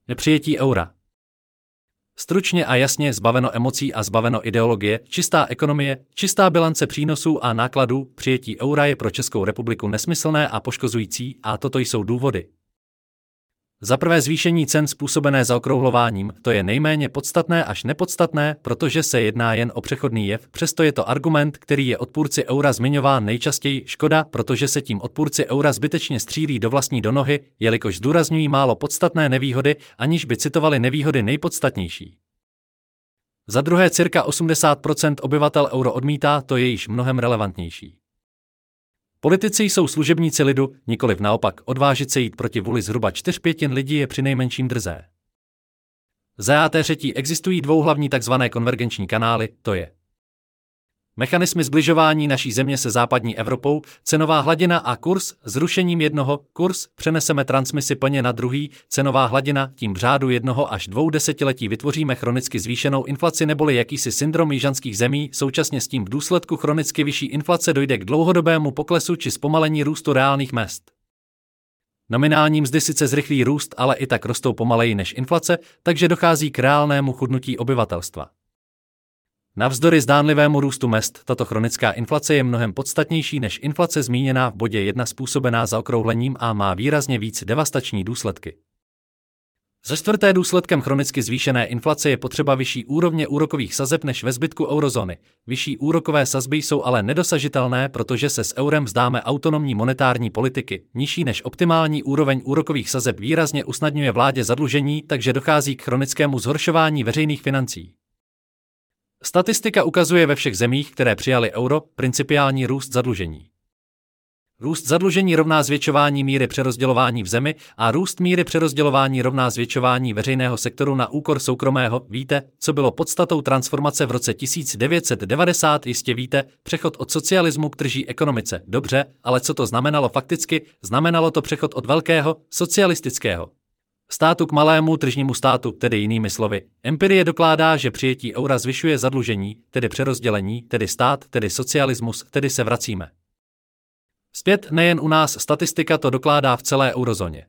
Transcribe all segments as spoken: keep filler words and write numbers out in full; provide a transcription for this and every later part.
Nepřijetí eura. Stručně a jasně, zbaveno emocí a zbaveno ideologie, čistá ekonomie, čistá bilance přínosů a nákladů, přijetí eura je pro Českou republiku nesmyslné a poškozující, a toto jsou důvody. Za prvé zvýšení cen způsobené zaokrouhlováním, to je nejméně podstatné až nepodstatné, protože se jedná jen o přechodný jev, přesto je to argument, který je odpůrci eura zmiňován nejčastěji. Škoda, protože se tím odpůrci eura zbytečně střílí do vlastní do nohy, jelikož zdůrazňují málo podstatné nevýhody, aniž by citovali nevýhody nejpodstatnější. Za druhé cirka osmdesát procent obyvatel euro odmítá, to je již mnohem relevantnější. Politici jsou služebníci lidu, nikoliv naopak, odvážit se jít proti vůli zhruba čtyř pětin lidí je přinejmenším drzé. Za třetí existují dvou hlavní takzvané konvergenční kanály, to je mechanismy zbližování naší země se západní Evropou, cenová hladina a kurz, zrušením jednoho, kurz, přeneseme transmisi plně na druhý, cenová hladina, tím v řádu jednoho až dvou desetiletí vytvoříme chronicky zvýšenou inflaci neboli jakýsi syndrom jižanských zemí, současně s tím v důsledku chronicky vyšší inflace dojde k dlouhodobému poklesu či zpomalení růstu reálných mezd. Nominální mzdy sice zrychlí růst, ale i tak rostou pomaleji než inflace, takže dochází k reálnému chudnutí obyvatelstva. Navzdory zdánlivému růstu mezd, tato chronická inflace je mnohem podstatnější než inflace zmíněná v bodě jedna způsobená zaokrouhlením a má výrazně víc devastační důsledky. Za čtvrté důsledkem chronicky zvýšené inflace je potřeba vyšší úrovně úrokových sazeb než ve zbytku eurozóny. Vyšší úrokové sazby jsou ale nedosažitelné, protože se s eurem vzdáme autonomní monetární politiky. Nižší než optimální úroveň úrokových sazeb výrazně usnadňuje vládě zadlužení, takže dochází k chronickému zhoršování veřejných financí. Statistika ukazuje ve všech zemích, které přijaly euro, principiální růst zadlužení. Růst zadlužení rovná zvětšování míry přerozdělování v zemi a růst míry přerozdělování rovná zvětšování veřejného sektoru na úkor soukromého. Víte, co bylo podstatou transformace v roce tisíc devět set devadesát? Jistě víte, přechod od socialismu k tržní ekonomice. Dobře, ale co to znamenalo fakticky? Znamenalo to přechod od velkého, socialistického státu k malému tržnímu státu, tedy jinými slovy. Empirie dokládá, že přijetí eura zvyšuje zadlužení, tedy přerozdělení, tedy stát, tedy socialismus, tedy se vracíme zpět. Nejen u nás, statistika to dokládá v celé eurozóně.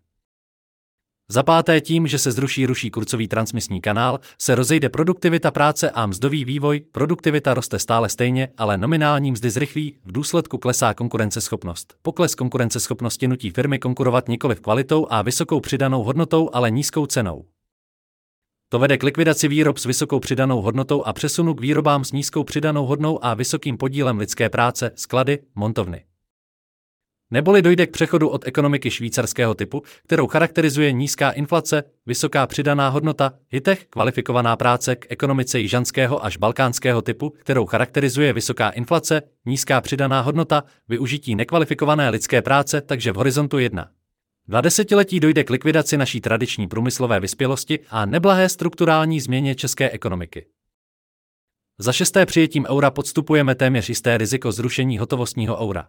Za páté tím, že se zruší ruší kurzový transmisní kanál, se rozejde produktivita práce a mzdový vývoj, produktivita roste stále stejně, ale nominální mzdy zrychlí, v důsledku klesá konkurenceschopnost. Pokles konkurenceschopnosti nutí firmy konkurovat nikoliv kvalitou a vysokou přidanou hodnotou, ale nízkou cenou. To vede k likvidaci výrob s vysokou přidanou hodnotou a přesunu k výrobám s nízkou přidanou hodnou a vysokým podílem lidské práce, sklady, montovny. Neboli dojde k přechodu od ekonomiky švýcarského typu, kterou charakterizuje nízká inflace, vysoká přidaná hodnota, hitech, kvalifikovaná práce, k ekonomice jižanského až balkánského typu, kterou charakterizuje vysoká inflace, nízká přidaná hodnota, využití nekvalifikované lidské práce, takže v horizontu jedna. Dva desetiletí dojde k likvidaci naší tradiční průmyslové vyspělosti a neblahé strukturální změně české ekonomiky. Za šesté přijetím eura podstupujeme téměř jisté riziko zrušení hotovostního eura.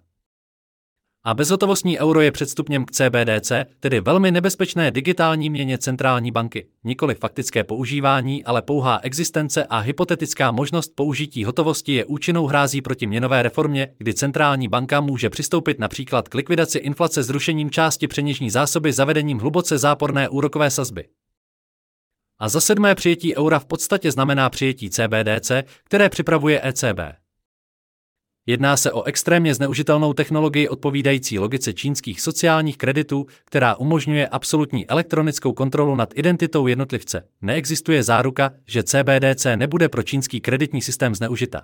A bezhotovostní euro je předstupněm k C B D C, tedy velmi nebezpečné digitální měně centrální banky. Nikoli faktické používání, ale pouhá existence a hypotetická možnost použití hotovosti je účinnou hrází proti měnové reformě, kdy centrální banka může přistoupit například k likvidaci inflace zrušením části peněžní zásoby zavedením hluboce záporné úrokové sazby. A za sedmé přijetí eura v podstatě znamená přijetí C B D C, které připravuje E C B. Jedná se o extrémně zneužitelnou technologii odpovídající logice čínských sociálních kreditů, která umožňuje absolutní elektronickou kontrolu nad identitou jednotlivce. Neexistuje záruka, že C B D C nebude pro čínský kreditní systém zneužita.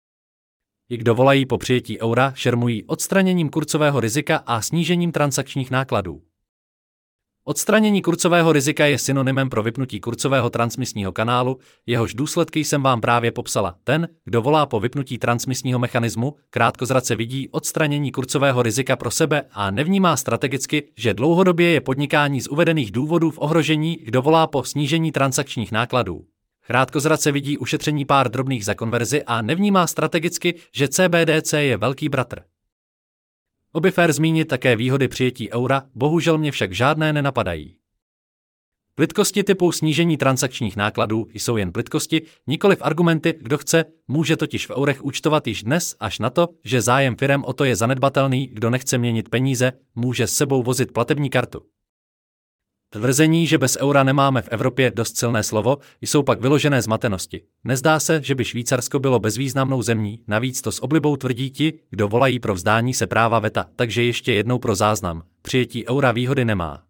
I kdo volají po přijetí eura, šermují odstraněním kurzového rizika a snížením transakčních nákladů. Odstranění kurzového rizika je synonymem pro vypnutí kurzového transmisního kanálu, jehož důsledky jsem vám právě popsala. Ten, kdo volá po vypnutí transmisního mechanismu, krátkozrace vidí odstranění kurzového rizika pro sebe a nevnímá strategicky, že dlouhodobě je podnikání z uvedených důvodů v ohrožení, kdo volá po snížení transakčních nákladů. Krátkozrace vidí ušetření pár drobných za konverzi a nevnímá strategicky, že C B D C je velký bratr. Obě fér zmínit také výhody přijetí eura, bohužel mě však žádné nenapadají. Plitkosti typu snížení transakčních nákladů jsou jen plitkosti, nikoliv argumenty, kdo chce, může totiž v eurech účtovat již dnes až na to, že zájem firem o to je zanedbatelný, kdo nechce měnit peníze, může s sebou vozit platební kartu. Tvrzení, že bez eura nemáme v Evropě dost silné slovo, jsou pak vyložené zmatenosti. Nezdá se, že by Švýcarsko bylo bezvýznamnou zemí, navíc to s oblibou tvrdí ti, kdo volají pro vzdání se práva veta, takže ještě jednou pro záznam. Přijetí eura výhody nemá.